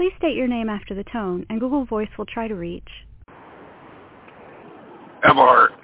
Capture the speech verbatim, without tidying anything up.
Please state your name after the tone, and Google Voice will try to reach. Everhart.